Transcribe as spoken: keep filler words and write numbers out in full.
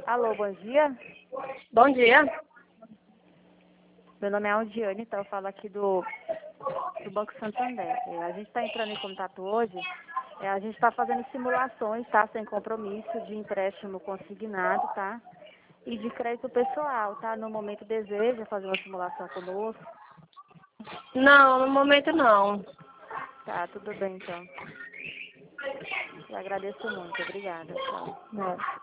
Alô, bom dia. Bom dia. Meu nome é Aldiane, então eu falo aqui do, do Banco Santander. É, a gente está entrando em contato hoje, é, a gente está fazendo simulações, tá? Sem compromisso, de empréstimo consignado, tá? E de crédito pessoal, tá? No momento deseja fazer uma simulação conosco. Não, no momento não. Tá, tudo bem então. Eu agradeço muito, obrigada. Tchau. Não.